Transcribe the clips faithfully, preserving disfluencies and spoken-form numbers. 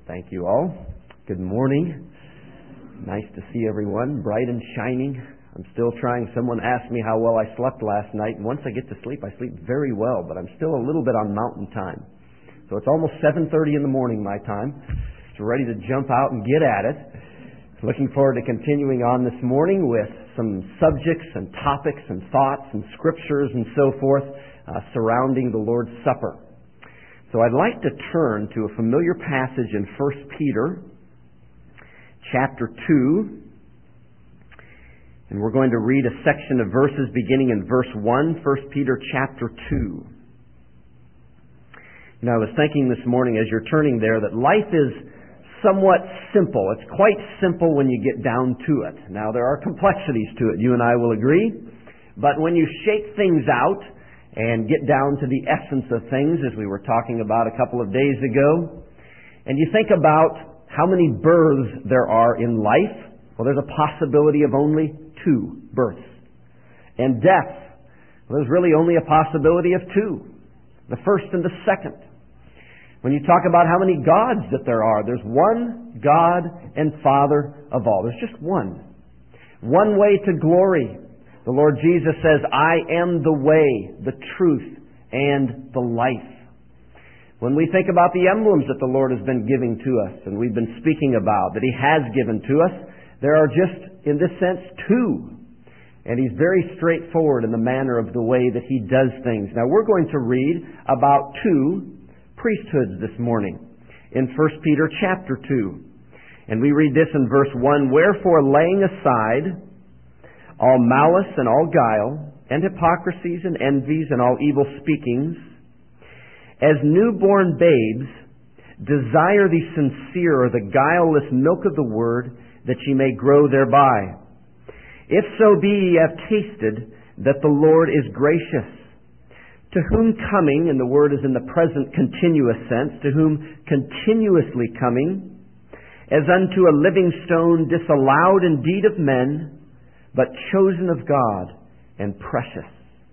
Thank you all. Good morning. Nice to see everyone, bright and shining. I'm still trying. Someone asked me how well I slept last night, and once I get to sleep, I sleep very well, but I'm still a little bit on mountain time. So it's almost seven thirty in the morning my time. So ready to jump out and get at it. Looking forward to continuing on this morning with some subjects and topics and thoughts and scriptures and so forth uh, surrounding the Lord's Supper. So I'd like to turn to a familiar passage in First Peter chapter two. And we're going to read a section of verses beginning in verse one, First Peter chapter two. You know, I was thinking this morning as you're turning there that life is somewhat simple. It's quite simple when you get down to it. Now, there are complexities to it, you and I will agree. But when you shake things out and get down to the essence of things, as we were talking about a couple of days ago, and you think about how many births there are in life, well, there's a possibility of only two births. And death, well, there's really only a possibility of two, the first and the second. When you talk about how many gods that there are, there's one God and Father of all. There's just one. One way to glory. The Lord Jesus says, I am the way, the truth, and the life. When we think about the emblems that the Lord has been giving to us, and we've been speaking about, that He has given to us, there are just, in this sense, two. And He's very straightforward in the manner of the way that He does things. Now, we're going to read about two priesthoods this morning in First Peter chapter two. And we read this in verse one, Wherefore, laying aside all malice and all guile, and hypocrisies and envies and all evil speakings, as newborn babes, desire the sincere or the guileless milk of the word, that ye may grow thereby. If so be ye have tasted that the Lord is gracious, to whom coming, and the word is in the present continuous sense, to whom continuously coming, as unto a living stone disallowed indeed of men, but chosen of God and precious.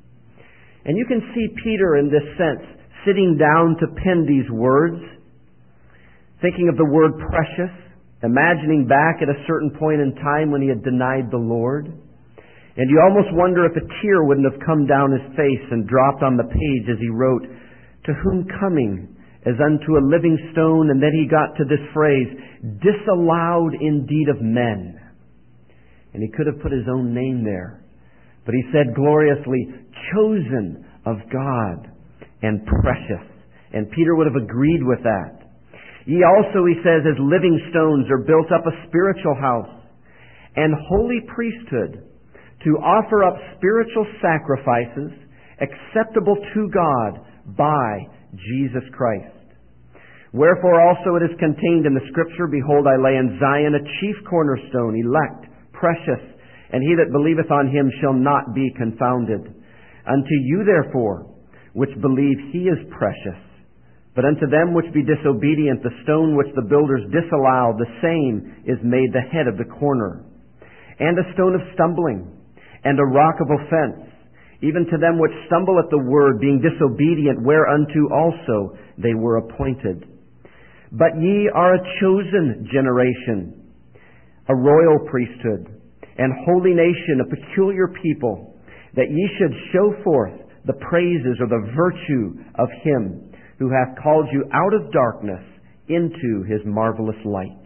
And you can see Peter in this sense sitting down to pen these words, thinking of the word precious, imagining back at a certain point in time when he had denied the Lord. And you almost wonder if a tear wouldn't have come down his face and dropped on the page as he wrote, to whom coming as unto a living stone, and then he got to this phrase, disallowed indeed of men. And he could have put his own name there. But he said gloriously, chosen of God and precious. And Peter would have agreed with that. Ye also, he says, as living stones are built up a spiritual house and holy priesthood to offer up spiritual sacrifices acceptable to God by Jesus Christ. Wherefore also it is contained in the Scripture, Behold, I lay in Zion a chief cornerstone, elect, precious, and he that believeth on him shall not be confounded. Unto you therefore, which believe, he is precious. But unto them which be disobedient, the stone which the builders disallowed, the same is made the head of the corner, and a stone of stumbling, and a rock of offense, even to them which stumble at the word, being disobedient, whereunto also they were appointed. But ye are a chosen generation, a royal priesthood, and holy nation, a peculiar people, that ye should show forth the praises or the virtue of Him who hath called you out of darkness into His marvelous light.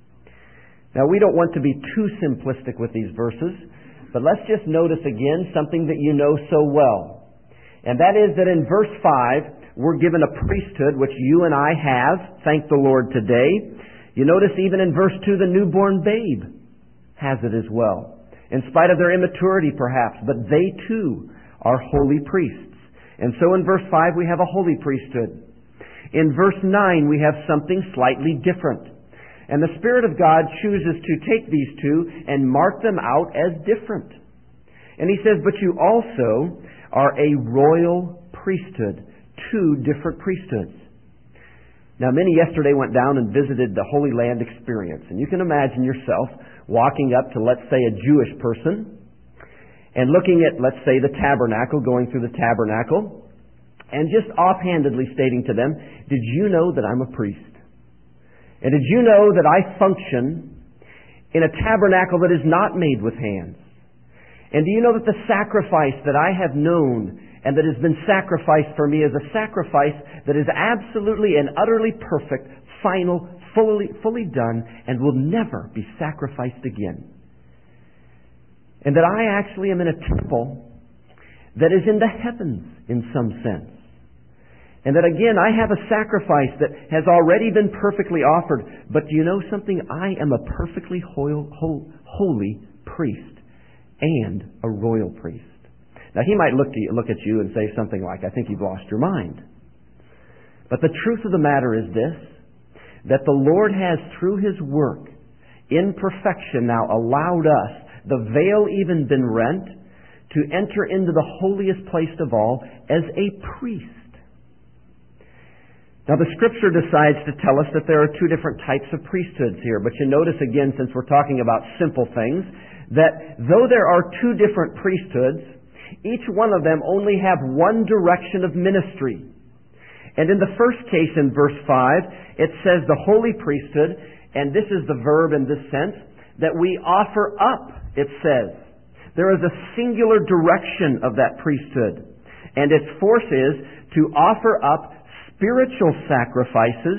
Now, we don't want to be too simplistic with these verses, but let's just notice again something that you know so well. And that is that in verse five, we're given a priesthood, which you and I have, thank the Lord, today. You notice even in verse two, the newborn babe has it as well. In spite of their immaturity perhaps, but they too are holy priests. And so in verse five we have a holy priesthood. In verse nine we have something slightly different. And the Spirit of God chooses to take these two and mark them out as different. And He says, but you also are a royal priesthood, two different priesthoods. Now, many yesterday went down and visited the Holy Land experience. And you can imagine yourself walking up to, let's say, a Jewish person and looking at, let's say, the tabernacle, going through the tabernacle, and just offhandedly stating to them, did you know that I'm a priest? And did you know that I function in a tabernacle that is not made with hands? And do you know that the sacrifice that I have known and that has been sacrificed for me is a sacrifice that is absolutely and utterly perfect, final, fully, fully done, and will never be sacrificed again? And that I actually am in a temple that is in the heavens in some sense. And that again, I have a sacrifice that has already been perfectly offered. But do you know something? I am a perfectly holy priest and a royal priest. Now, he might look, to you, look at you and say something like, I think you've lost your mind. But the truth of the matter is this, that the Lord has, through His work, in perfection now allowed us, the veil even been rent, to enter into the holiest place of all as a priest. Now, the Scripture decides to tell us that there are two different types of priesthoods here. But you notice again, since we're talking about simple things, that though there are two different priesthoods, each one of them only have one direction of ministry. And in the first case, in verse five, it says the holy priesthood, and this is the verb in this sense, that we offer up, it says. There is a singular direction of that priesthood. And its force is to offer up spiritual sacrifices,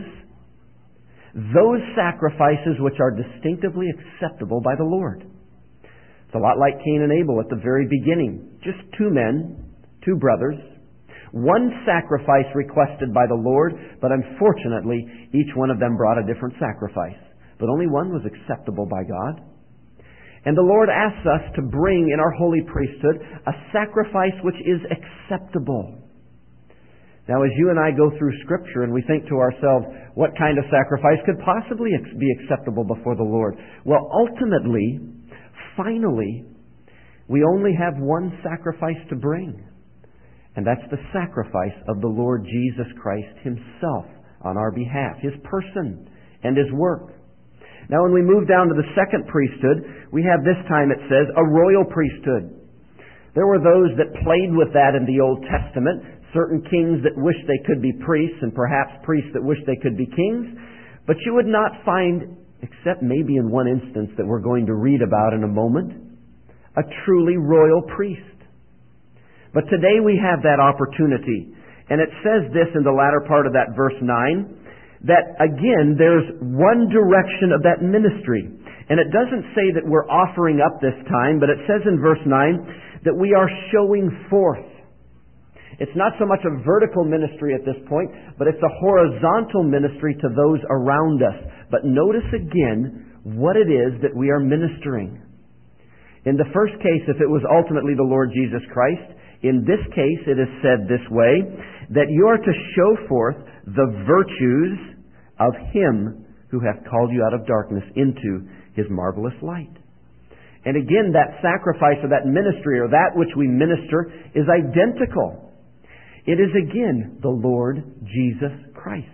those sacrifices which are distinctively acceptable by the Lord. It's a lot like Cain and Abel at the very beginning. Just two men, two brothers, one sacrifice requested by the Lord, but unfortunately each one of them brought a different sacrifice. But only one was acceptable by God. And the Lord asks us to bring in our holy priesthood a sacrifice which is acceptable. Now, as you and I go through Scripture and we think to ourselves, what kind of sacrifice could possibly be acceptable before the Lord? Well, ultimately, finally, we only have one sacrifice to bring. And that's the sacrifice of the Lord Jesus Christ Himself on our behalf, His person and His work. Now, when we move down to the second priesthood, we have this time, it says, a royal priesthood. There were those that played with that in the Old Testament. Certain kings that wished they could be priests, and perhaps priests that wished they could be kings. But you would not find, except maybe in one instance that we're going to read about in a moment, a truly royal priest. But today we have that opportunity. And it says this in the latter part of that verse nine, that again, there's one direction of that ministry. And it doesn't say that we're offering up this time, but it says in verse nine that we are showing forth. It's not so much a vertical ministry at this point, but it's a horizontal ministry to those around us. But notice again what it is that we are ministering. In the first case, if it was ultimately the Lord Jesus Christ, in this case it is said this way, that you are to show forth the virtues of Him who hath called you out of darkness into His marvelous light. And again, that sacrifice or that ministry or that which we minister is identical. It is again the Lord Jesus Christ.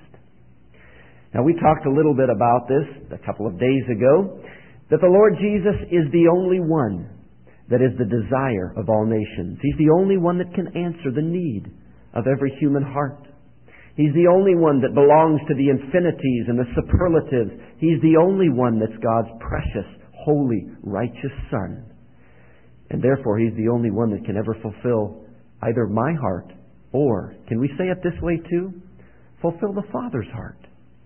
Now, we talked a little bit about this a couple of days ago, that the Lord Jesus is the only one that is the desire of all nations. He's the only one that can answer the need of every human heart. He's the only one that belongs to the infinities and the superlatives. He's the only one that's God's precious, holy, righteous Son. And therefore, He's the only one that can ever fulfill either my heart or, can we say it this way too? Fulfill the Father's heart.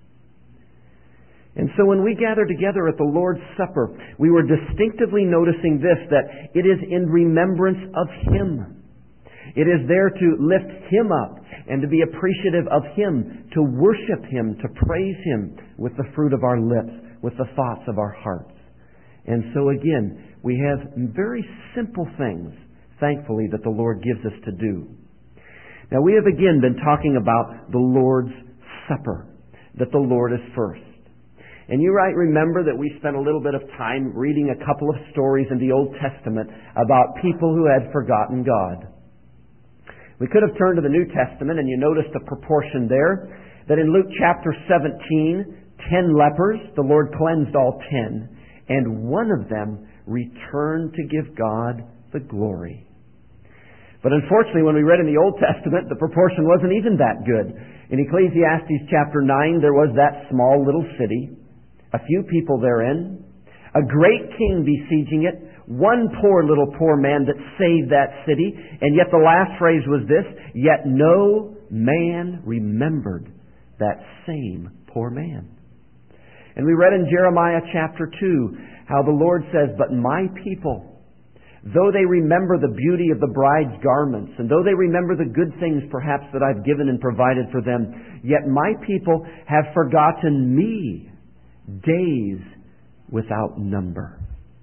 And so when we gather together at the Lord's Supper, we were distinctively noticing this, that it is in remembrance of Him. It is there to lift Him up and to be appreciative of Him, to worship Him, to praise Him with the fruit of our lips, with the thoughts of our hearts. And so again, we have very simple things, thankfully, that the Lord gives us to do. Now, we have again been talking about the Lord's Supper, that the Lord is first. And you might remember that we spent a little bit of time reading a couple of stories in the Old Testament about people who had forgotten God. We could have turned to the New Testament, and you noticed the proportion there, that in Luke chapter seventeen, ten lepers, the Lord cleansed all ten, and one of them returned to give God the glory. But unfortunately, when we read in the Old Testament, the proportion wasn't even that good. In Ecclesiastes chapter nine, there was that small little city, a few people therein, a great king besieging it, one poor little poor man that saved that city, and yet the last phrase was this, yet no man remembered that same poor man. And we read in Jeremiah chapter two how the Lord says, but my people, though they remember the beauty of the bride's garments, and though they remember the good things perhaps that I've given and provided for them, yet my people have forgotten me days without number.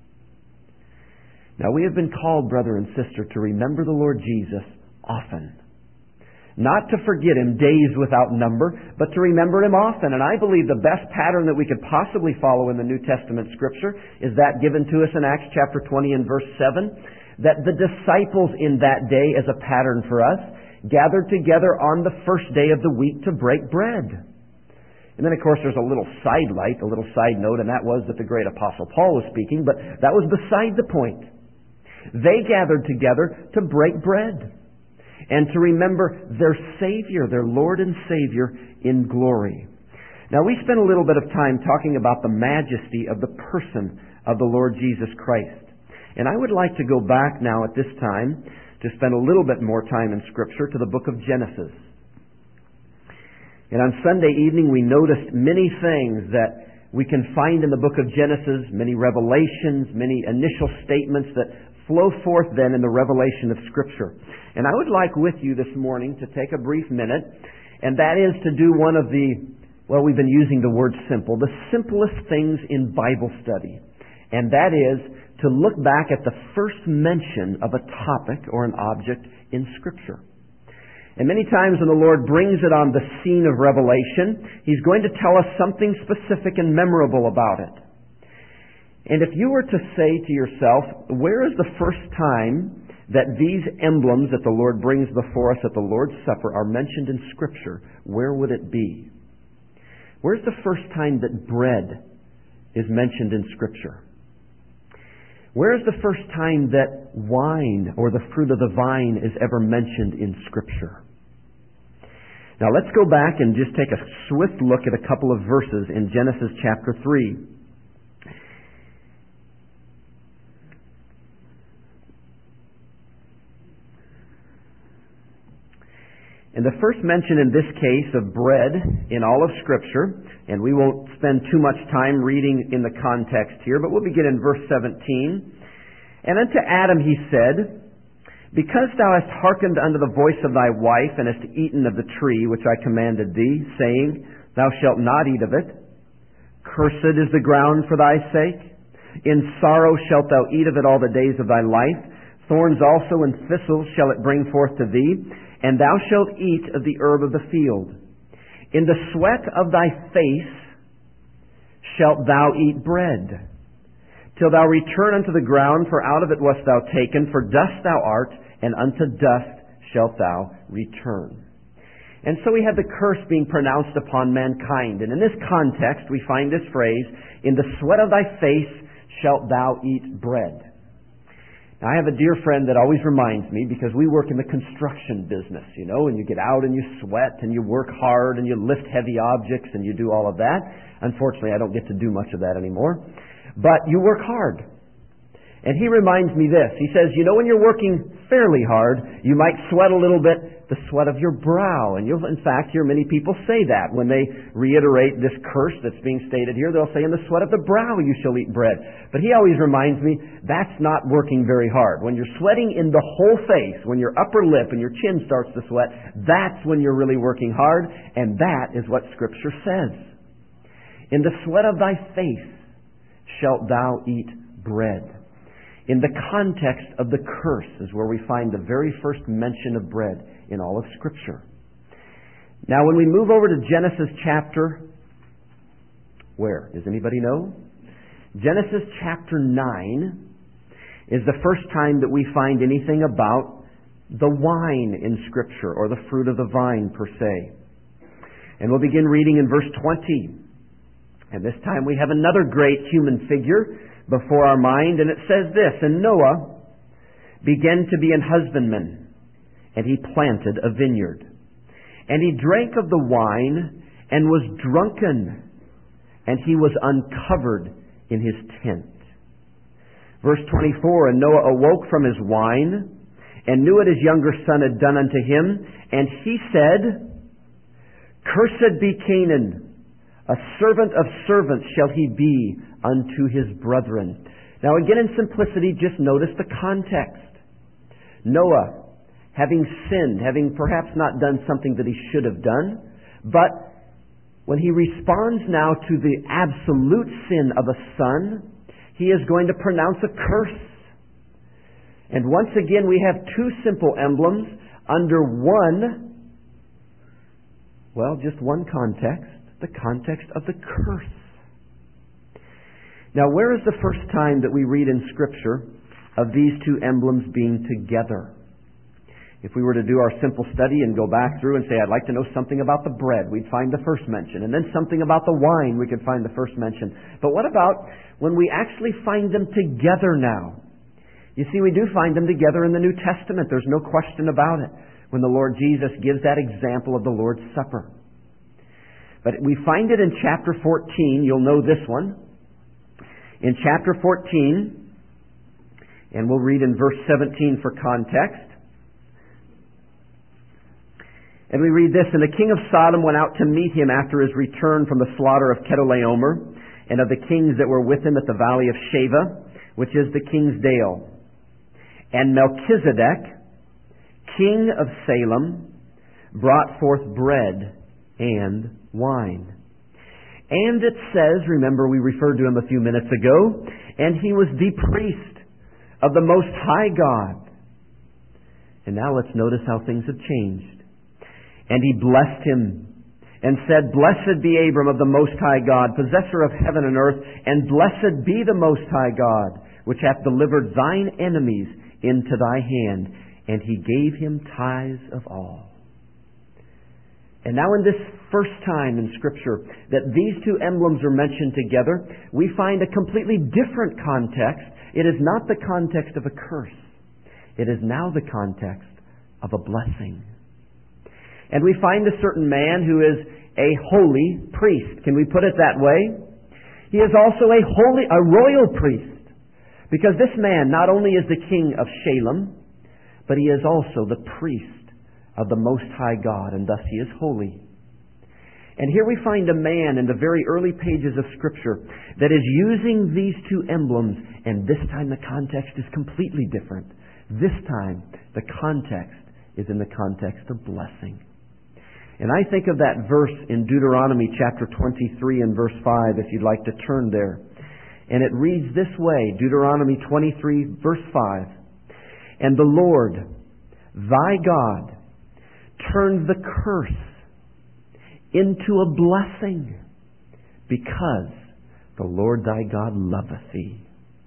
Now we have been called, brother and sister, to remember the Lord Jesus often. Not to forget Him days without number, but to remember Him often. And I believe the best pattern that we could possibly follow in the New Testament Scripture is that given to us in Acts chapter twenty and verse seven, that the disciples in that day, as a pattern for us, gathered together on the first day of the week to break bread. And then, of course, there's a little sidelight, a little side note, and that was that the great apostle Paul was speaking, but that was beside the point. They gathered together to break bread and to remember their Savior, their Lord and Savior in glory. Now, we spent a little bit of time talking about the majesty of the person of the Lord Jesus Christ. And I would like to go back now at this time to spend a little bit more time in Scripture to the book of Genesis. And on Sunday evening, we noticed many things that we can find in the book of Genesis, many revelations, many initial statements that flow forth then in the revelation of Scripture. And I would like with you this morning to take a brief minute, and that is to do one of the, well, we've been using the word simple, the simplest things in Bible study. And that is to look back at the first mention of a topic or an object in Scripture. And many times when the Lord brings it on the scene of revelation, He's going to tell us something specific and memorable about it. And if you were to say to yourself, where is the first time that these emblems that the Lord brings before us at the Lord's Supper are mentioned in Scripture, where would it be? Where's the first time that bread is mentioned in Scripture? Where is the first time that wine or the fruit of the vine is ever mentioned in Scripture? Now let's go back and just take a swift look at a couple of verses in Genesis chapter three. And the first mention in this case of bread in all of Scripture, and we won't spend too much time reading in the context here, but we'll begin in verse seventeen. And unto Adam he said, because thou hast hearkened unto the voice of thy wife, and hast eaten of the tree which I commanded thee, saying, thou shalt not eat of it. Cursed is the ground for thy sake. In sorrow shalt thou eat of it all the days of thy life. Thorns also and thistles shall it bring forth to thee. And thou shalt eat of the herb of the field. In the sweat of thy face shalt thou eat bread, till thou return unto the ground, for out of it wast thou taken, for dust thou art, and unto dust shalt thou return. And so we have the curse being pronounced upon mankind. And in this context we find this phrase, in the sweat of thy face shalt thou eat bread. Now, I have a dear friend that always reminds me, because we work in the construction business, you know, and you get out and you sweat and you work hard and you lift heavy objects and you do all of that. Unfortunately, I don't get to do much of that anymore. But you work hard. And he reminds me this. He says, you know, when you're working fairly hard, you might sweat a little bit, the sweat of your brow. And you'll, in fact, hear many people say that when they reiterate this curse that's being stated here. They'll say, in the sweat of the brow you shall eat bread. But he always reminds me, that's not working very hard. When you're sweating in the whole face, when your upper lip and your chin starts to sweat, that's when you're really working hard. And that is what Scripture says. In the sweat of thy face shalt thou eat bread. In the context of the curse is where we find the very first mention of bread in all of Scripture. Now, when we move over to Genesis chapter, where? Does anybody know? Genesis chapter nine is the first time that we find anything about the wine in Scripture, or the fruit of the vine per se. And we'll begin reading in verse twenty. And this time we have another great human figure before our mind, and it says this, and Noah began to be an husbandman, and he planted a vineyard. And he drank of the wine and was drunken, and he was uncovered in his tent. Verse twenty-four, and Noah awoke from his wine, and knew what his younger son had done unto him, and he said, Cursed be Canaan, a servant of servants shall he be unto his brethren. Now again in simplicity, just notice the context. Noah, having sinned, having perhaps not done something that he should have done, but when he responds now to the absolute sin of a son, he is going to pronounce a curse. And once again, we have two simple emblems under one, well, just one context, the context of the curse. Now, where is the first time that we read in Scripture of these two emblems being together? If we were to do our simple study and go back through and say, I'd like to know something about the bread, we'd find the first mention. And then something about the wine, we could find the first mention. But what about when we actually find them together now? You see, we do find them together in the New Testament. There's no question about it. When the Lord Jesus gives that example of the Lord's Supper. But we find it in chapter fourteen. You'll know this one. In chapter fourteen, and we'll read in verse seventeen for context. And we read this, And the king of Sodom went out to meet him after his return from the slaughter of Chedorlaomer, and of the kings that were with him at the valley of Shaveh, which is the king's dale. And Melchizedek, king of Salem, brought forth bread and wine. And it says, remember we referred to him a few minutes ago, and he was the priest of the Most High God. And now let's notice how things have changed. And he blessed him and said, Blessed be Abram of the Most High God, possessor of heaven and earth, and blessed be the Most High God, which hath delivered thine enemies into thy hand. And he gave him tithes of all. And now in this first time in Scripture that these two emblems are mentioned together, we find a completely different context. It is not the context of a curse. It is now the context of a blessing. And we find a certain man who is a holy priest. Can we put it that way? He is also a holy, a royal priest. Because this man not only is the king of Shalem, but he is also the priest of the Most High God, and thus he is holy. And here we find a man in the very early pages of Scripture that is using these two emblems, and this time the context is completely different. This time the context is in the context of blessing. And I think of that verse in Deuteronomy chapter twenty-three and verse five, if you'd like to turn there. And it reads this way, Deuteronomy twenty-three, verse five. And the Lord, thy God, turned the curse into a blessing, because the Lord thy God loveth thee.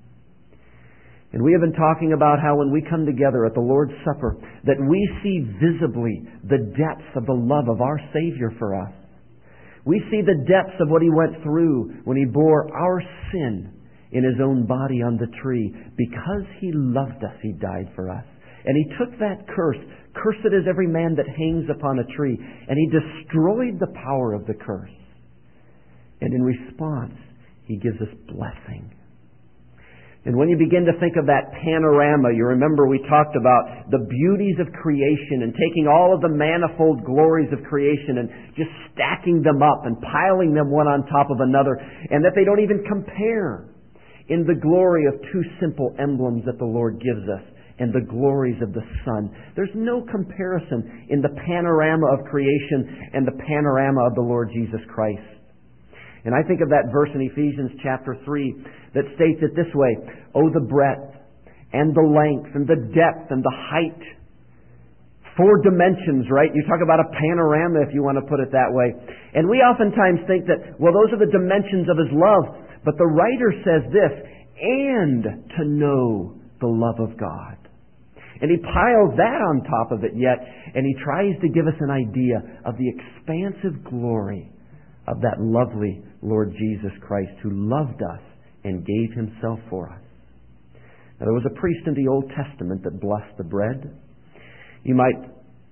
And we have been talking about how when we come together at the Lord's Supper, that we see visibly the depths of the love of our Savior for us. We see the depths of what He went through when He bore our sin in His own body on the tree. Because He loved us, He died for us. And He took that curse, cursed is every man that hangs upon a tree, and He destroyed the power of the curse. And in response, He gives us blessing. And when you begin to think of that panorama, you remember we talked about the beauties of creation and taking all of the manifold glories of creation and just stacking them up and piling them one on top of another, and that they don't even compare in the glory of two simple emblems that the Lord gives us and the glories of the Son. There's no comparison in the panorama of creation and the panorama of the Lord Jesus Christ. And I think of that verse in Ephesians chapter three that states it this way, Oh, the breadth and the length and the depth and the height. Four dimensions, right? You talk about a panorama if you want to put it that way. And we oftentimes think that, well, those are the dimensions of His love. But the writer says this, and to know the love of God. And he piles that on top of it yet, and he tries to give us an idea of the expansive glory of that lovely Lord Jesus Christ who loved us and gave Himself for us. Now, there was a priest in the Old Testament that blessed the bread. You might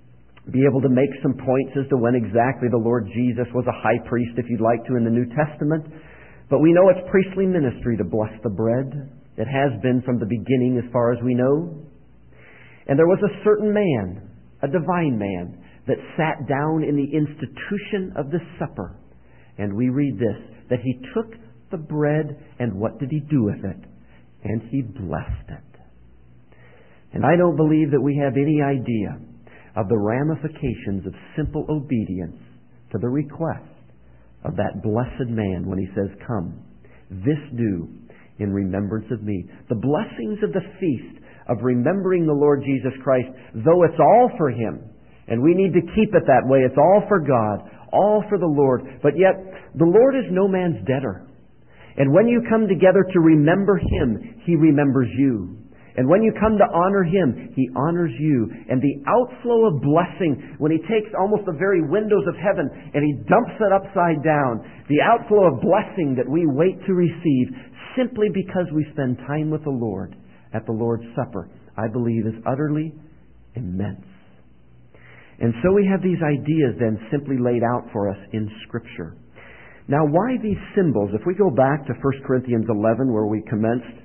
be able to make some points as to when exactly the Lord Jesus was a high priest, if you'd like to, in the New Testament. But we know it's priestly ministry to bless the bread. It has been from the beginning as far as we know. And there was a certain man, a divine man, that sat down in the institution of the supper. And we read this, that he took the bread, and what did he do with it? And he blessed it. And I don't believe that we have any idea of the ramifications of simple obedience to the request of that blessed man when he says, "Come, this do in remembrance of me." The blessings of the feast of remembering the Lord Jesus Christ, though it's all for Him, and we need to keep it that way, it's all for God, all for the Lord, but yet the Lord is no man's debtor. And when you come together to remember Him, He remembers you. And when you come to honor Him, He honors you. And the outflow of blessing, when He takes almost the very windows of heaven and He dumps it upside down, the outflow of blessing that we wait to receive simply because we spend time with the Lord at the Lord's Supper, I believe is utterly immense. And so we have these ideas then simply laid out for us in Scripture. Now, why these symbols? If we go back to First Corinthians eleven, where we commenced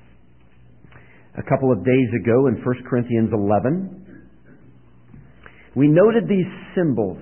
a couple of days ago in First Corinthians eleven, we noted these symbols,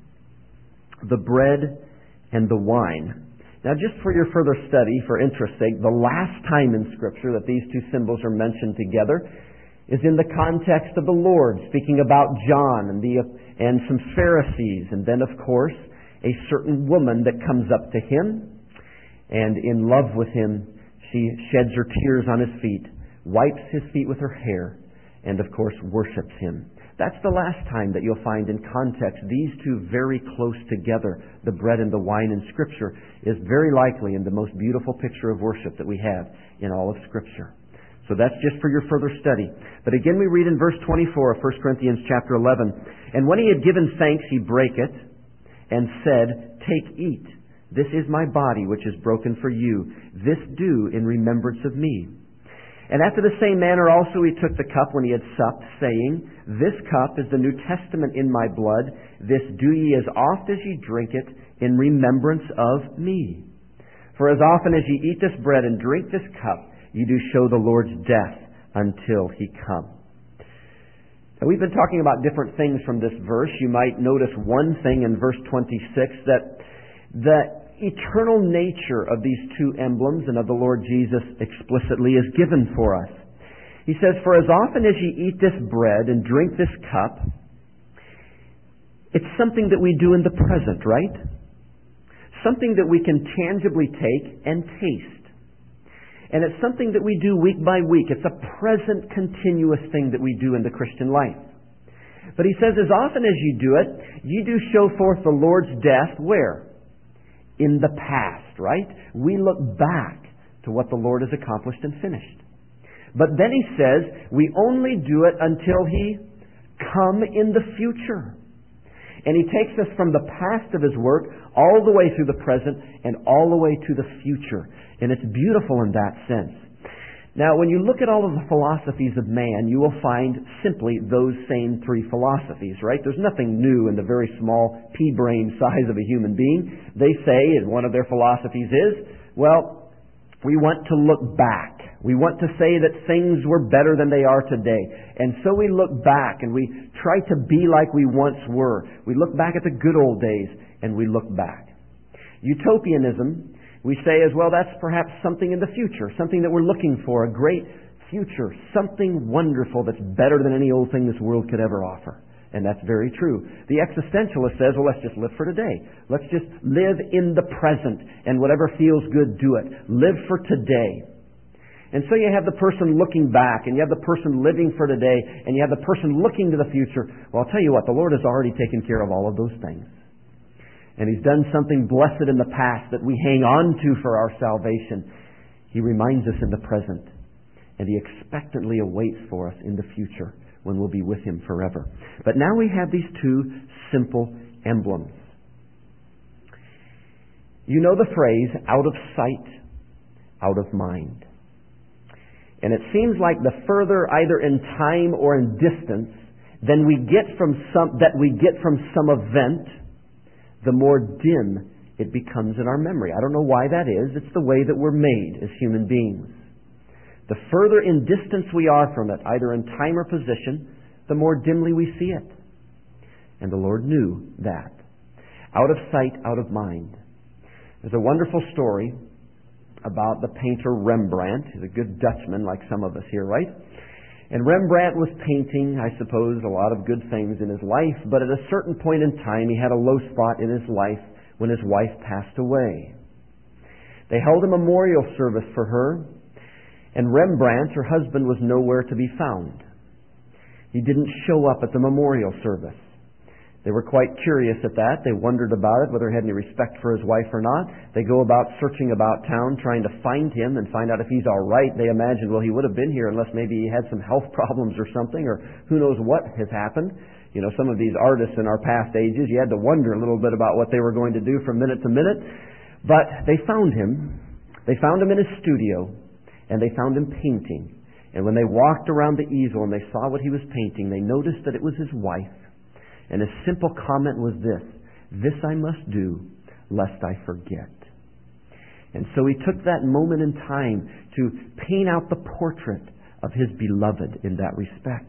the bread and the wine. Now, just for your further study, for interest's sake, the last time in Scripture that these two symbols are mentioned together is in the context of the Lord, speaking about John and, the, and some Pharisees, and then, of course, a certain woman that comes up to Him, and in love with Him, she sheds her tears on His feet, wipes His feet with her hair, and of course worships Him. That's the last time that you'll find in context these two very close together, the bread and the wine in Scripture, is very likely in the most beautiful picture of worship that we have in all of Scripture. So that's just for your further study. But again we read in verse twenty-four of First Corinthians chapter eleven, "And when He had given thanks, He brake it, and said, Take, eat. This is my body, which is broken for you. This do in remembrance of me. And after the same manner also He took the cup when He had supped, saying, This cup is the New Testament in my blood. This do ye as oft as ye drink it in remembrance of me. For as often as ye eat this bread and drink this cup, ye do show the Lord's death until He come." Now, we've been talking about different things from this verse. You might notice one thing in verse twenty-six, that the eternal nature of these two emblems and of the Lord Jesus explicitly is given for us. He says, "For as often as ye eat this bread and drink this cup," it's something that we do in the present, right? Something that we can tangibly take and taste. And it's something that we do week by week. It's a present, continuous thing that we do in the Christian life. But he says, as often as you do it, you do show forth the Lord's death, where? In the past, right? We look back to what the Lord has accomplished and finished. But then he says, we only do it until He come in the future. And He takes us from the past of His work all the way through the present and all the way to the future. And it's beautiful in that sense. Now, when you look at all of the philosophies of man, you will find simply those same three philosophies, right? There's nothing new in the very small pea-brain size of a human being. They say, and one of their philosophies is, well, we want to look back. We want to say that things were better than they are today. And so we look back and we try to be like we once were. We look back at the good old days and we look back. Utopianism, we say as well, that's perhaps something in the future, something that we're looking for, a great future, something wonderful that's better than any old thing this world could ever offer. And that's very true. The existentialist says, well, let's just live for today. Let's just live in the present, and whatever feels good, do it. Live for today. And so you have the person looking back, and you have the person living for today, and you have the person looking to the future. Well, I'll tell you what, the Lord has already taken care of all of those things. And He's done something blessed in the past that we hang on to for our salvation. He reminds us in the present, and He expectantly awaits for us in the future when we'll be with Him forever. But now we have these two simple emblems. You know the phrase, out of sight, out of mind. And it seems like the further, either in time or in distance, than we get from some, that we get from some event, the more dim it becomes in our memory. I don't know why that is. It's the way that we're made as human beings. The further in distance we are from it, either in time or position, the more dimly we see it. And the Lord knew that. Out of sight, out of mind. There's a wonderful story about the painter Rembrandt. He's a good Dutchman, like some of us here, right? And Rembrandt was painting, I suppose, a lot of good things in his life, but at a certain point in time, he had a low spot in his life when his wife passed away. They held a memorial service for her, and Rembrandt, her husband, was nowhere to be found. He didn't show up at the memorial service. They were quite curious at that. They wondered about it, whether he had any respect for his wife or not. They go about searching about town, trying to find him and find out if he's all right. They imagined, well, he would have been here unless maybe he had some health problems or something, or who knows what has happened. You know, some of these artists in our past ages, you had to wonder a little bit about what they were going to do from minute to minute. But they found him. They found him in his studio, and they found him painting. And when they walked around the easel and they saw what he was painting, they noticed that it was his wife. And his simple comment was this: "This I must do, lest I forget." And so he took that moment in time to paint out the portrait of his beloved in that respect.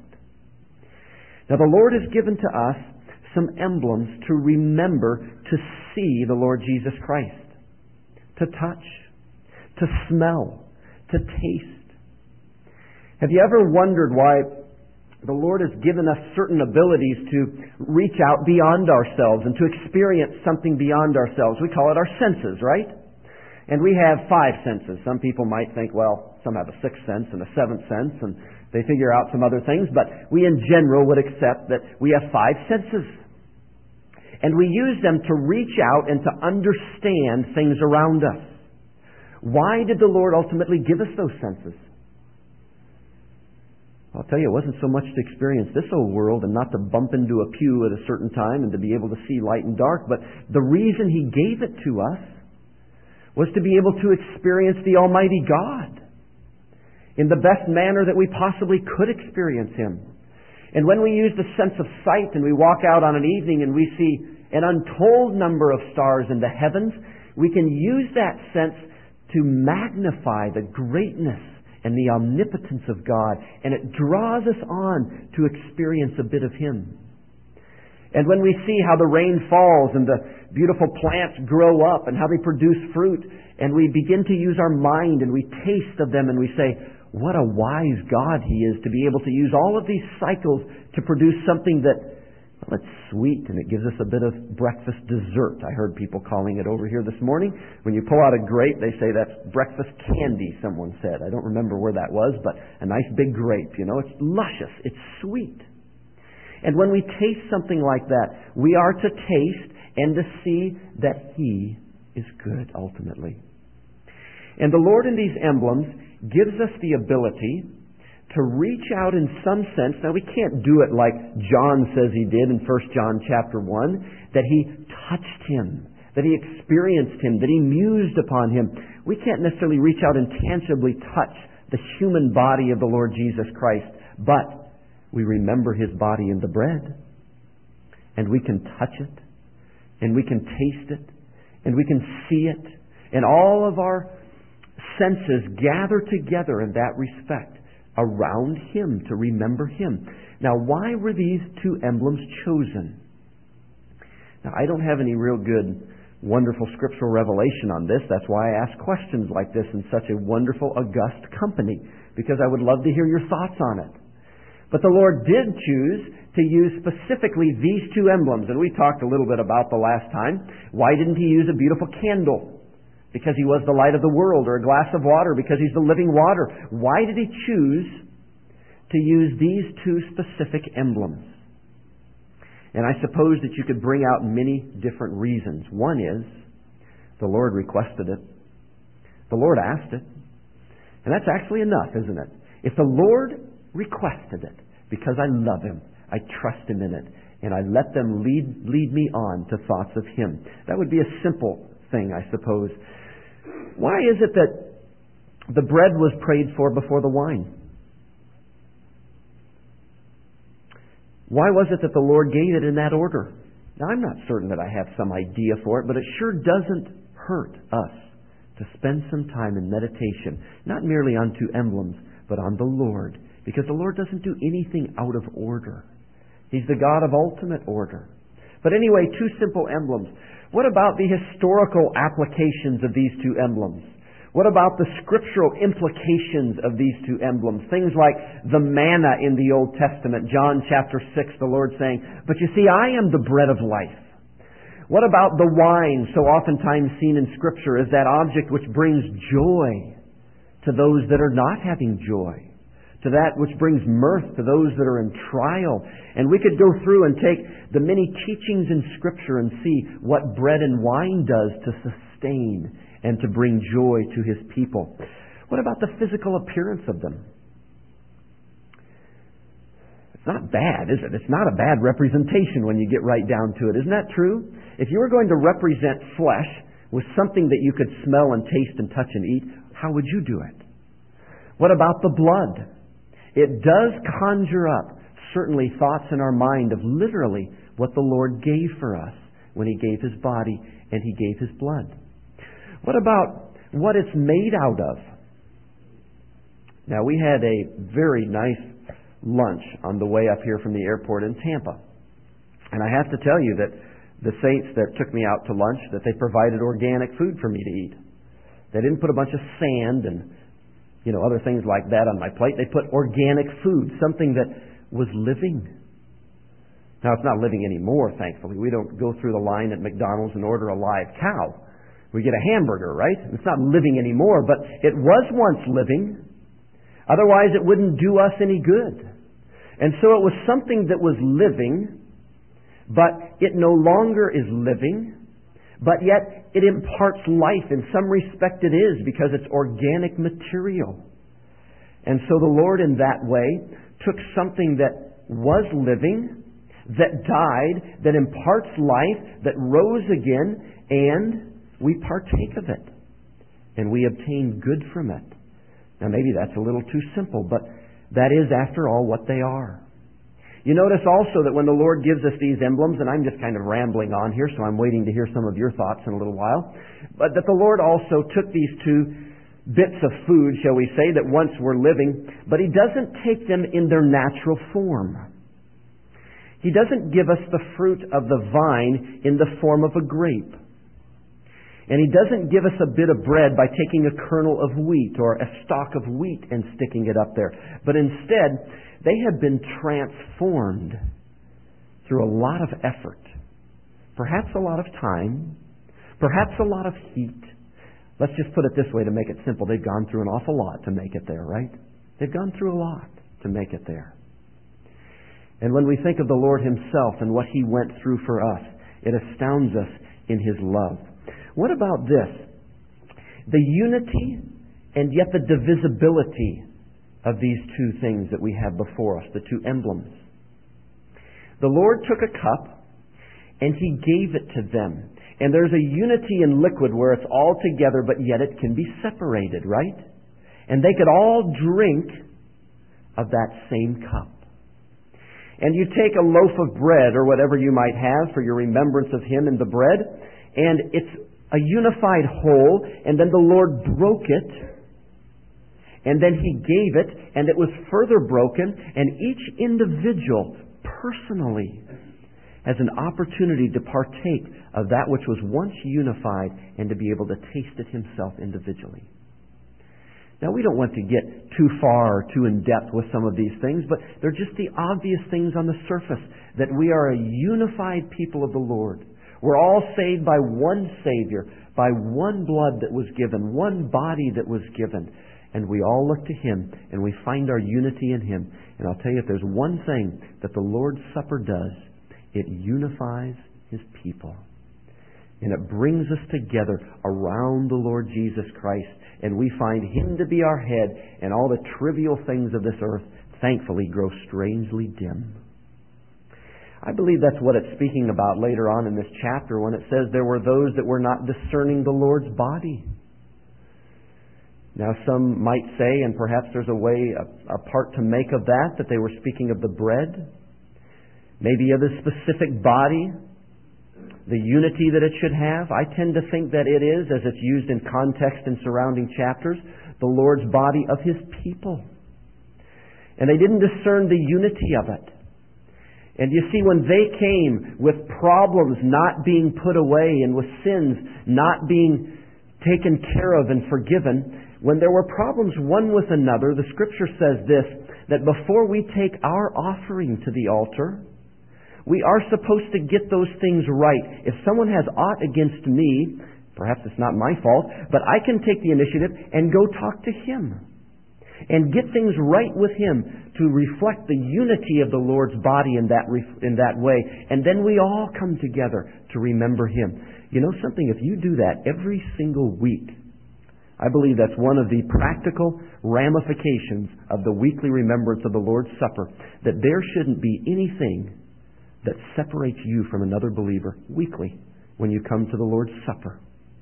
Now the Lord has given to us some emblems to remember to see the Lord Jesus Christ, to touch, to smell, to taste. Have you ever wondered why the Lord has given us certain abilities to reach out beyond ourselves and to experience something beyond ourselves? We call it our senses, right? And we have five senses. Some people might think, well, some have a sixth sense and a seventh sense, and they figure out some other things, but we in general would accept that we have five senses. And we use them to reach out and to understand things around us. Why did the Lord ultimately give us those senses? I'll tell you, it wasn't so much to experience this old world and not to bump into a pew at a certain time and to be able to see light and dark, but the reason He gave it to us was to be able to experience the Almighty God in the best manner that we possibly could experience Him. And when we use the sense of sight and we walk out on an evening and we see an untold number of stars in the heavens, we can use that sense to magnify the greatness and the omnipotence of God, and it draws us on to experience a bit of Him. And when we see how the rain falls and the beautiful plants grow up and how they produce fruit, and we begin to use our mind and we taste of them and we say, what a wise God He is to be able to use all of these cycles to produce something that, well, it's sweet and it gives us a bit of breakfast dessert. I heard people calling it over here this morning. When you pull out a grape, they say that's breakfast candy, someone said. I don't remember where that was, but a nice big grape, you know. It's luscious. It's sweet. And when we taste something like that, we are to taste and to see that He is good ultimately. And the Lord in these emblems gives us the ability to reach out in some sense. Now we can't do it like John says he did in First John chapter one, that he touched Him, that he experienced Him, that he mused upon Him. We can't necessarily reach out and tangibly touch the human body of the Lord Jesus Christ, but we remember His body in the bread, and we can touch it, and we can taste it, and we can see it, and all of our senses gather together in that respect around Him to remember Him. Now, why were these two emblems chosen? Now, I don't have any real good, wonderful scriptural revelation on this. That's why I ask questions like this in such a wonderful, august company, because I would love to hear your thoughts on it. But the Lord did choose to use specifically these two emblems, and we talked a little bit about the last time. Why didn't He use a beautiful candle? Because He was the light of the world, or a glass of water because He's the living water. Why did He choose to use these two specific emblems? And I suppose that you could bring out many different reasons. One is, the Lord requested it. The Lord asked it. And that's actually enough, isn't it? If the Lord requested it, because I love Him, I trust Him in it, and I let them lead, lead me on to thoughts of Him. That would be a simple thing, I suppose. Why is it that the bread was prayed for before the wine? Why was it that the Lord gave it in that order? Now, I'm not certain that I have some idea for it, but it sure doesn't hurt us to spend some time in meditation, not merely on two emblems, but on the Lord, because the Lord doesn't do anything out of order. He's the God of ultimate order. But anyway, two simple emblems. What about the historical applications of these two emblems? What about the scriptural implications of these two emblems? Things like the manna in the Old Testament, John chapter six, the Lord saying, "But you see, I am the bread of life." What about the wine, so oftentimes seen in Scripture as that object which brings joy to those that are not having joy, to that which brings mirth to those that are in trial? And we could go through and take the many teachings in Scripture and see what bread and wine does to sustain and to bring joy to His people. What about the physical appearance of them? It's not bad, is it? It's not a bad representation when you get right down to it. Isn't that true? If you were going to represent flesh with something that you could smell and taste and touch and eat, how would you do it? What about the blood? It does conjure up certainly thoughts in our mind of literally what the Lord gave for us when He gave His body and He gave His blood. What about what it's made out of? Now, we had a very nice lunch on the way up here from the airport in Tampa. And I have to tell you that the saints that took me out to lunch, that they provided organic food for me to eat. They didn't put a bunch of sand and, you know, other things like that on my plate. They put organic food, something that was living. Now, it's not living anymore, thankfully. We don't go through the line at McDonald's and order a live cow. We get a hamburger, right? It's not living anymore, but it was once living. Otherwise, it wouldn't do us any good. And so it was something that was living, but it no longer is living, but yet it imparts life. In some respect it is, because it's organic material. And so the Lord in that way took something that was living, that died, that imparts life, that rose again, and we partake of it. And we obtain good from it. Now maybe that's a little too simple, but that is, after all, what they are. You notice also that when the Lord gives us these emblems, and I'm just kind of rambling on here, so I'm waiting to hear some of your thoughts in a little while, but that the Lord also took these two bits of food, shall we say, that once were living, but He doesn't take them in their natural form. He doesn't give us the fruit of the vine in the form of a grape. And He doesn't give us a bit of bread by taking a kernel of wheat or a stalk of wheat and sticking it up there. But instead, they have been transformed through a lot of effort. Perhaps a lot of time. Perhaps a lot of heat. Let's just put it this way to make it simple. They've gone through an awful lot to make it there, right? They've gone through a lot to make it there. And when we think of the Lord Himself and what He went through for us, it astounds us in His love. What about this? The unity and yet the divisibility of these two things that we have before us, the two emblems. The Lord took a cup and He gave it to them. And there's a unity in liquid where it's all together, but yet it can be separated, right? And they could all drink of that same cup. And you take a loaf of bread or whatever you might have for your remembrance of Him in the bread, and it's a unified whole, and then the Lord broke it, and then He gave it, and it was further broken, and each individual personally has an opportunity to partake of that which was once unified and to be able to taste it himself individually. Now, we don't want to get too far or too in-depth with some of these things, but they're just the obvious things on the surface, that we are a unified people of the Lord. We're all saved by one Savior, by one blood that was given, one body that was given. And we all look to Him, and we find our unity in Him. And I'll tell you, if there's one thing that the Lord's Supper does, it unifies His people. And it brings us together around the Lord Jesus Christ. And we find Him to be our head, and all the trivial things of this earth, thankfully, grow strangely dim. I believe that's what it's speaking about later on in this chapter when it says there were those that were not discerning the Lord's body. Now, some might say, and perhaps there's a way, a, a part to make of that, that they were speaking of the bread. maybe of His specific body, the unity that it should have. I tend to think that it is, as it's used in context in surrounding chapters, the Lord's body of His people. And they didn't discern the unity of it. And you see, when they came with problems not being put away and with sins not being taken care of and forgiven, when there were problems one with another, the Scripture says this, that before we take our offering to the altar, we are supposed to get those things right. If someone has aught against me, perhaps it's not my fault, but I can take the initiative and go talk to Him and get things right with Him to reflect the unity of the Lord's body in that in that way. And then we all come together to remember Him. You know something? If you do that every single week, I believe that's one of the practical ramifications of the weekly remembrance of the Lord's Supper, that there shouldn't be anything that separates you from another believer weekly when you come to the Lord's Supper.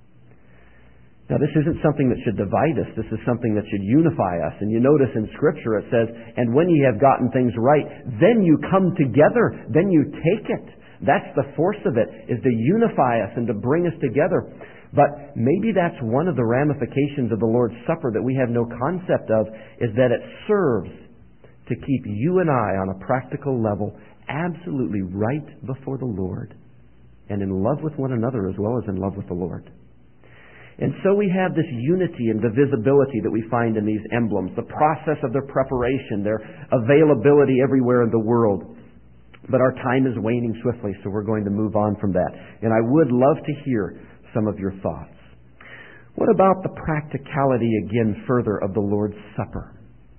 Now, this isn't something that should divide us. This is something that should unify us. And you notice in Scripture it says, and when ye have gotten things right, then you come together, then you take it. That's the force of it, is to unify us and to bring us together. But maybe that's one of the ramifications of the Lord's Supper that we have no concept of, is that it serves to keep you and I on a practical level absolutely right before the Lord and in love with one another as well as in love with the Lord. And so we have this unity and divisibility that we find in these emblems, the process of their preparation, their availability everywhere in the world. But our time is waning swiftly, so we're going to move on from that. And I would love to hear some of your thoughts. What about the practicality, again, further of the Lord's Supper?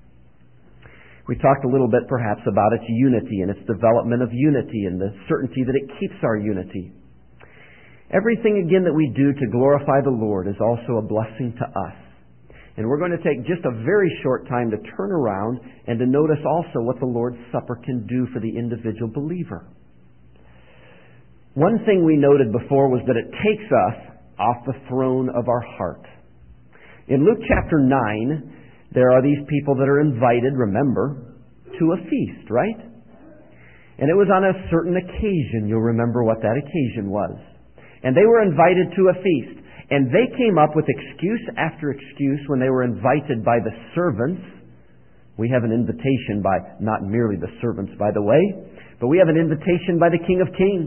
We talked a little bit, perhaps, about its unity and its development of unity and the certainty that it keeps our unity. Everything, again, that we do to glorify the Lord is also a blessing to us. And we're going to take just a very short time to turn around and to notice also what the Lord's Supper can do for the individual believer. One thing we noted before was that it takes us off the throne of our heart. In Luke chapter nine, there are these people that are invited, remember, to a feast, right? And it was on a certain occasion. You'll remember what that occasion was. And they were invited to a feast. And they came up with excuse after excuse when they were invited by the servants. We have an invitation by, not merely the servants, by the way, but we have an invitation by the King of Kings.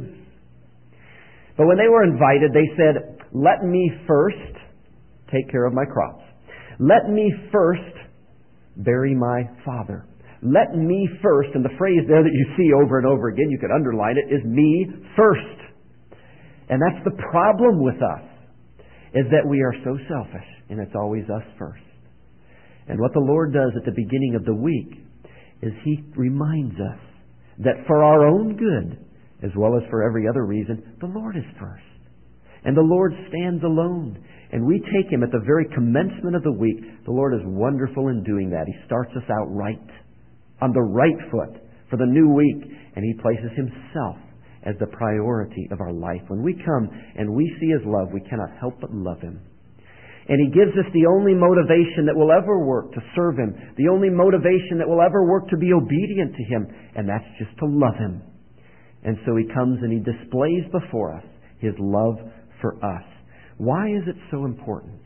But when they were invited, they said, let me first take care of my crops. Let me first bury my father. Let me first, and the phrase there that you see over and over again, you could underline it, is me first. And that's the problem with us, is that we are so selfish, and it's always us first. And what the Lord does at the beginning of the week is He reminds us that for our own good, as well as for every other reason, the Lord is first. And the Lord stands alone. And we take Him at the very commencement of the week. The Lord is wonderful in doing that. He starts us out right, on the right foot for the new week. And He places Himself as the priority of our life. When we come and we see His love, we cannot help but love Him. And He gives us the only motivation that will ever work to serve Him, the only motivation that will ever work to be obedient to Him, and that's just to love Him. And so He comes and He displays before us His love for us. Why is it so important?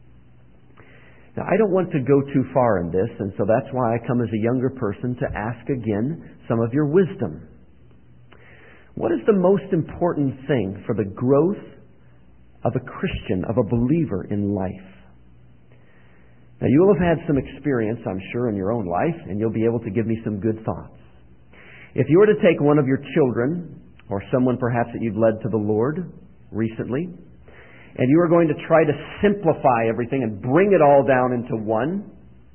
Now, I don't want to go too far in this, and so that's why I come as a younger person to ask again some of your wisdom. What is the most important thing for the growth of a Christian, of a believer in life? Now, you will have had some experience, I'm sure, in your own life, and you'll be able to give me some good thoughts. If you were to take one of your children, or someone perhaps that you've led to the Lord recently, and you were going to try to simplify everything and bring it all down into one,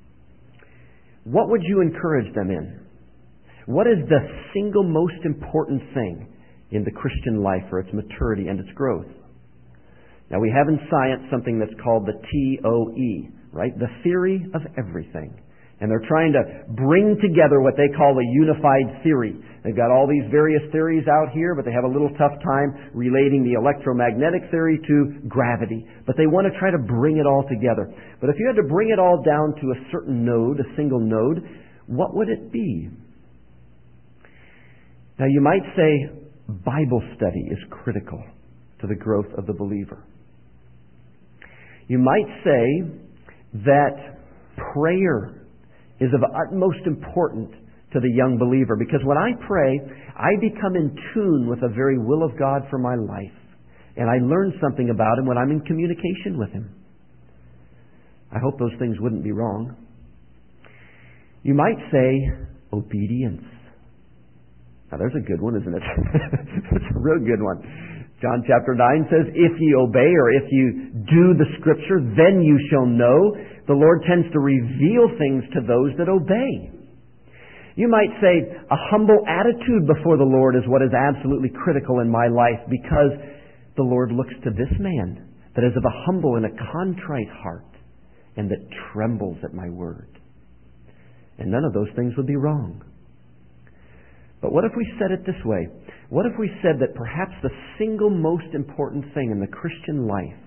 what would you encourage them in? What is the single most important thing in the Christian life for its maturity and its growth? Now, we have in science something that's called the T O E, right? The theory of everything. And they're trying to bring together what they call a unified theory. They've got all these various theories out here, but they have a little tough time relating the electromagnetic theory to gravity. But they want to try to bring it all together. But if you had to bring it all down to a certain node, a single node, what would it be? Now you might say Bible study is critical to the growth of the believer. You might say that prayer is of utmost importance to the young believer, because when I pray, I become in tune with the very will of God for my life, and I learn something about Him when I'm in communication with Him. I hope those things wouldn't be wrong. You might say obedience. Now there's a good one, isn't it? It's a real good one. John chapter nine says, if ye obey, or if you do the Scripture, then you shall know. The Lord tends to reveal things to those that obey. You might say a humble attitude before the Lord is what is absolutely critical in my life, because the Lord looks to this man that is of a humble and a contrite heart, and that trembles at my word. And none of those things would be wrong. But what if we said it this way? What if we said that perhaps the single most important thing in the Christian life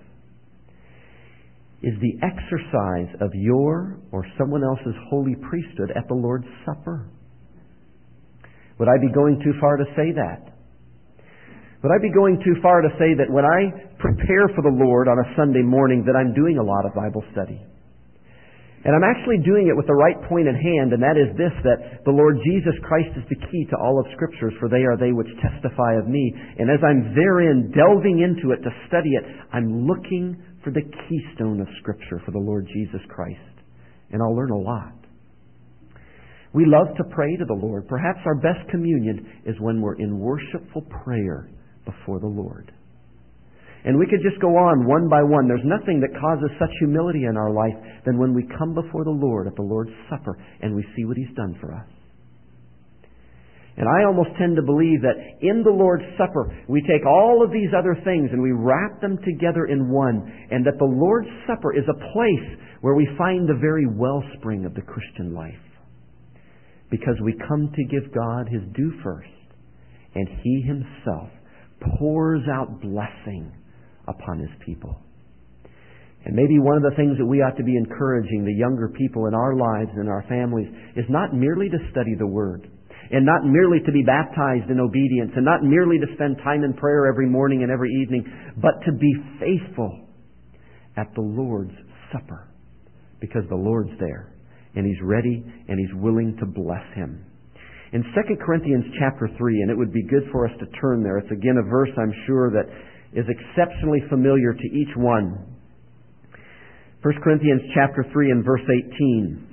is the exercise of your or someone else's holy priesthood at the Lord's Supper? Would I be going too far to say that? Would I be going too far to say that when I prepare for the Lord on a Sunday morning that I'm doing a lot of Bible study? And I'm actually doing it with the right point in hand, and that is this, that the Lord Jesus Christ is the key to all of Scriptures, for they are they which testify of me. And as I'm therein delving into it to study it, I'm looking for the keystone of Scripture for the Lord Jesus Christ. And I'll learn a lot. We love to pray to the Lord. Perhaps our best communion is when we're in worshipful prayer before the Lord. And we could just go on one by one. There's nothing that causes such humility in our life than when we come before the Lord at the Lord's Supper and we see what He's done for us. And I almost tend to believe that in the Lord's Supper, we take all of these other things and we wrap them together in one, and that the Lord's Supper is a place where we find the very wellspring of the Christian life. Because we come to give God His due first, and He Himself pours out blessing upon His people. And maybe one of the things that we ought to be encouraging the younger people in our lives and our families is not merely to study the Word, and not merely to be baptized in obedience, and not merely to spend time in prayer every morning and every evening, but to be faithful at the Lord's Supper, because the Lord's there, and He's ready, and He's willing to bless him. In Second Corinthians chapter three, and it would be good for us to turn there. It's again a verse I'm sure that is exceptionally familiar to each one. First Corinthians chapter three and verse eighteen.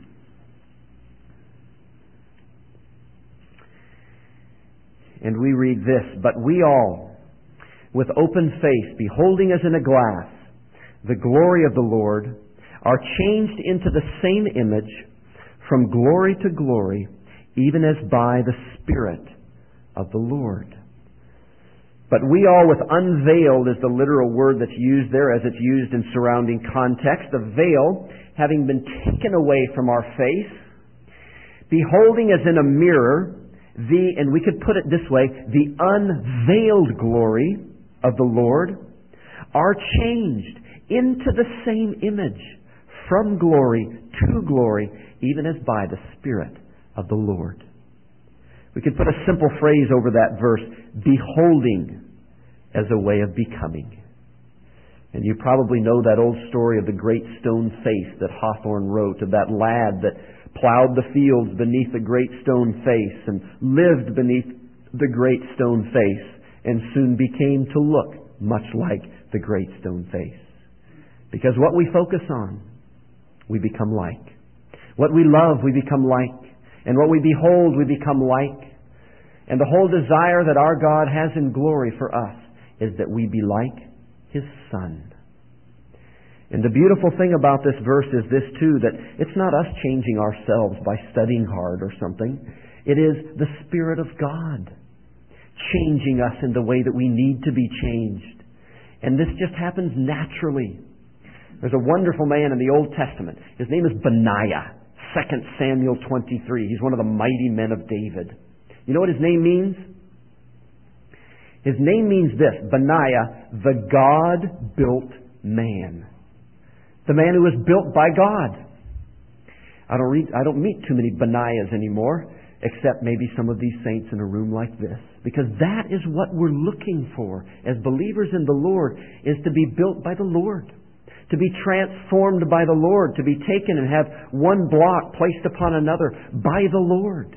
And we read this, but we all, with open face, beholding as in a glass the glory of the Lord, are changed into the same image from glory to glory, even as by the Spirit of the Lord. But we all, with unveiled is the literal word that's used there as it's used in surrounding context. The veil having been taken away from our face, beholding as in a mirror the, and we could put it this way, the unveiled glory of the Lord, are changed into the same image from glory to glory, even as by the Spirit of the Lord. We could put a simple phrase over that verse, beholding as a way of becoming. And you probably know that old story of the great stone face that Hawthorne wrote, of that lad that plowed the fields beneath the great stone face and lived beneath the great stone face and soon became to look much like the great stone face. Because what we focus on, we become like. What we love, we become like. And what we behold, we become like. And the whole desire that our God has in glory for us is that we be like His Son. And the beautiful thing about this verse is this too, that it's not us changing ourselves by studying hard or something. It is the Spirit of God changing us in the way that we need to be changed. And this just happens naturally. There's a wonderful man in the Old Testament. His name is Benaiah. Second Samuel twenty-three. He's one of the mighty men of David. You know what his name means? His name means this, Benaiah, the God-built man. The man who was built by God. I don't read, I don't meet too many Benaiahs anymore. except maybe some of these saints in a room like this. Because that is what we're looking for as believers in the Lord, is to be built by the Lord, to be transformed by the Lord, to be taken and have one block placed upon another by the Lord.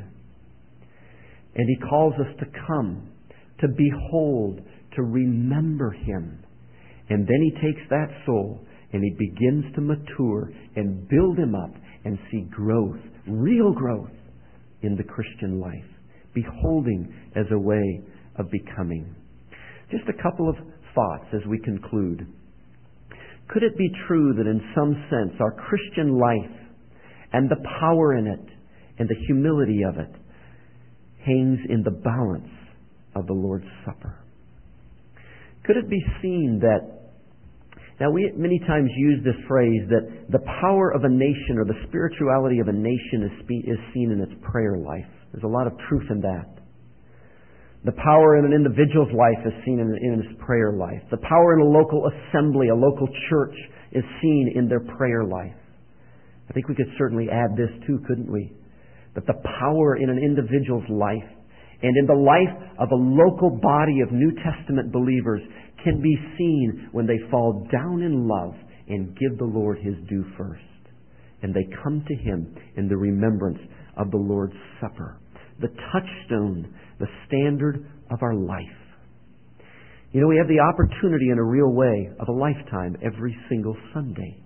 And He calls us to come, to behold, to remember Him. And then He takes that soul and He begins to mature and build him up and see growth, real growth in the Christian life, beholding as a way of becoming. Just a couple of thoughts as we conclude. Could it be true that in some sense our Christian life and the power in it and the humility of it hangs in the balance of the Lord's Supper? Could it be seen that, now we many times use this phrase that the power of a nation or the spirituality of a nation is, spe- is seen in its prayer life. There's a lot of truth in that. The power in an individual's life is seen in, in his prayer life. The power in a local assembly, a local church, is seen in their prayer life. I think we could certainly add this too, couldn't we? That the power in an individual's life and in the life of a local body of New Testament believers can be seen when they fall down in love and give the Lord His due first. And they come to Him in the remembrance of the Lord's Supper, the touchstone, the standard of our life. You know, we have the opportunity in a real way of a lifetime every single Sunday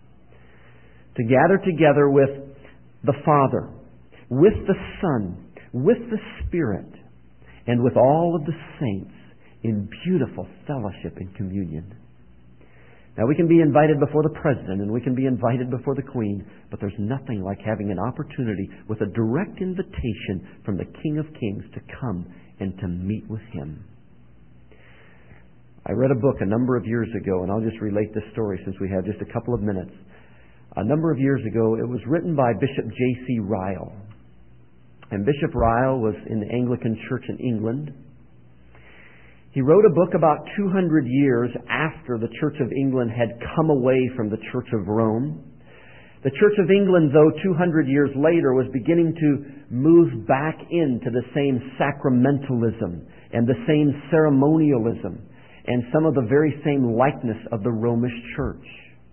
to gather together with the Father, with the Son, with the Spirit, and with all of the saints in beautiful fellowship and communion. Now, we can be invited before the President and we can be invited before the Queen, but there's nothing like having an opportunity with a direct invitation from the King of Kings to come and to meet with Him. I read a book a number of years ago, and I'll just relate this story since we have just a couple of minutes. A number of years ago, it was written by Bishop J C Ryle. And Bishop Ryle was in the Anglican Church in England. He wrote a book about two hundred years after the Church of England had come away from the Church of Rome. The Church of England, though, two hundred years later, was beginning to move back into the same sacramentalism and the same ceremonialism and some of the very same likeness of the Romish Church.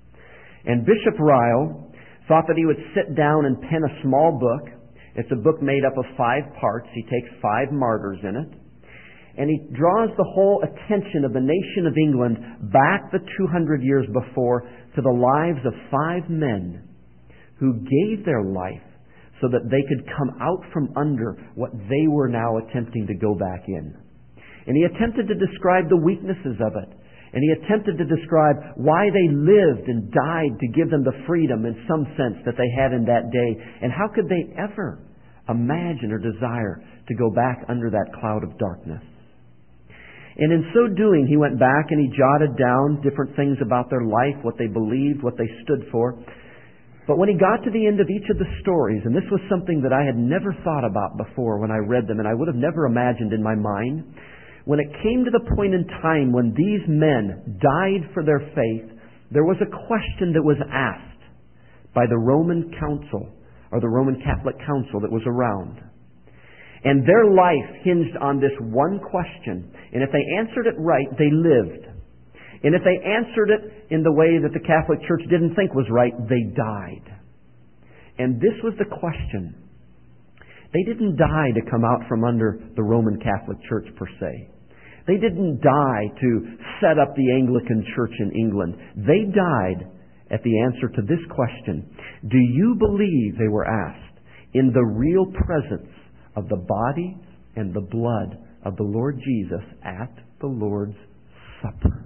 And Bishop Ryle thought that he would sit down and pen a small book. It's a book made up of five parts. He takes five martyrs in it. And he draws the whole attention of the nation of England back the two hundred years before to the lives of five men who gave their life so that they could come out from under what they were now attempting to go back in. And he attempted to describe the weaknesses of it. And he attempted to describe why they lived and died to give them the freedom in some sense that they had in that day. And how could they ever imagine or desire to go back under that cloud of darkness? And in so doing, he went back and he jotted down different things about their life, what they believed, what they stood for. But when he got to the end of each of the stories, and this was something that I had never thought about before when I read them, and I would have never imagined in my mind, when it came to the point in time when these men died for their faith, there was a question that was asked by the Roman council, or the Roman Catholic council that was around. And their life hinged on this one question. And if they answered it right, they lived. And if they answered it in the way that the Catholic Church didn't think was right, they died. And this was the question. They didn't die to come out from under the Roman Catholic Church per se. They didn't die to set up the Anglican Church in England. They died at the answer to this question. Do you believe, they were asked, in the real presence of the body and the blood of the Lord Jesus at the Lord's Supper?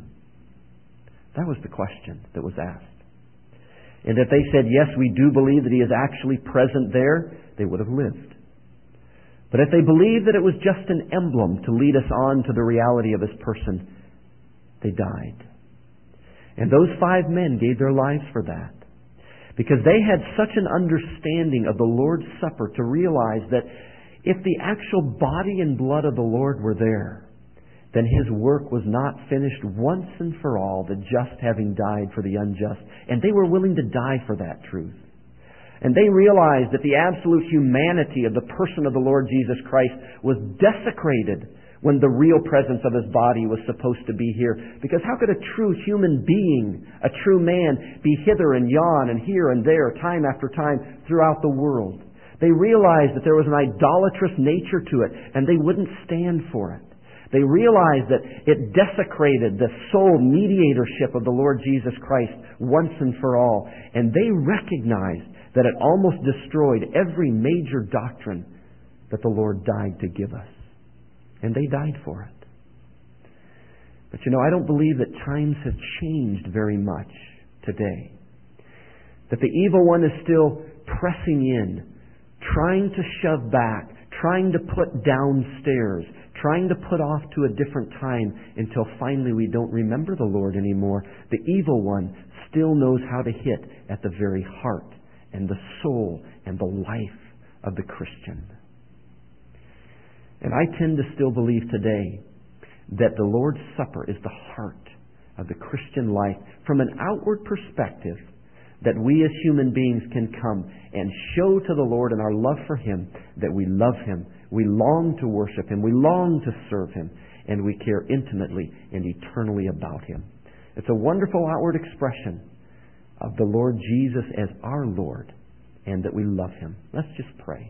That was the question that was asked. And if they said, yes, we do believe that He is actually present there, they would have lived. But if they believed that it was just an emblem to lead us on to the reality of His person, they died. And those five men gave their lives for that. Because they had such an understanding of the Lord's Supper to realize that if the actual body and blood of the Lord were there, then His work was not finished once and for all, the just having died for the unjust. And they were willing to die for that truth. And they realized that the absolute humanity of the person of the Lord Jesus Christ was desecrated when the real presence of His body was supposed to be here. Because how could a true human being, a true man, be hither and yon and here and there, time after time, throughout the world? They realized that there was an idolatrous nature to it, and they wouldn't stand for it. They realized that it desecrated the sole mediatorship of the Lord Jesus Christ once and for all. And they recognized that it almost destroyed every major doctrine that the Lord died to give us. And they died for it. But you know, I don't believe that times have changed very much today. That the evil one is still pressing in, trying to shove back, trying to put downstairs, trying to put off to a different time until finally we don't remember the Lord anymore. The evil one still knows how to hit at the very heart and the soul and the life of the Christian. And I tend to still believe today that the Lord's Supper is the heart of the Christian life from an outward perspective, that we as human beings can come and show to the Lord in our love for Him that we love Him, we long to worship Him, we long to serve Him, and we care intimately and eternally about Him. It's a wonderful outward expression of the Lord Jesus as our Lord, and that we love Him. Let's just pray.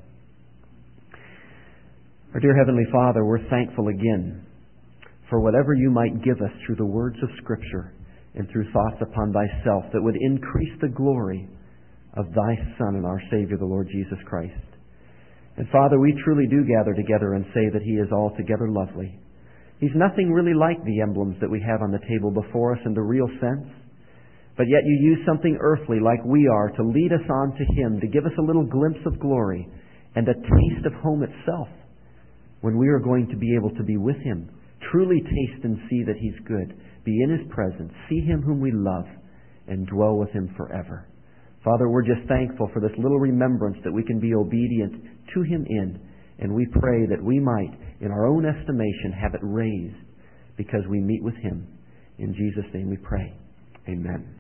Our dear Heavenly Father, we're thankful again for whatever You might give us through the words of Scripture and through thoughts upon Thyself that would increase the glory of Thy Son and our Savior, the Lord Jesus Christ. And Father, we truly do gather together and say that He is altogether lovely. He's nothing really like the emblems that we have on the table before us in the real sense. But yet You use something earthly like we are to lead us on to Him, to give us a little glimpse of glory and a taste of home itself when we are going to be able to be with Him. Truly taste and see that He's good. Be in His presence. See Him whom we love and dwell with Him forever. Father, we're just thankful for this little remembrance that we can be obedient to Him in. And we pray that we might, in our own estimation, have it raised because we meet with Him. In Jesus' name we pray. Amen.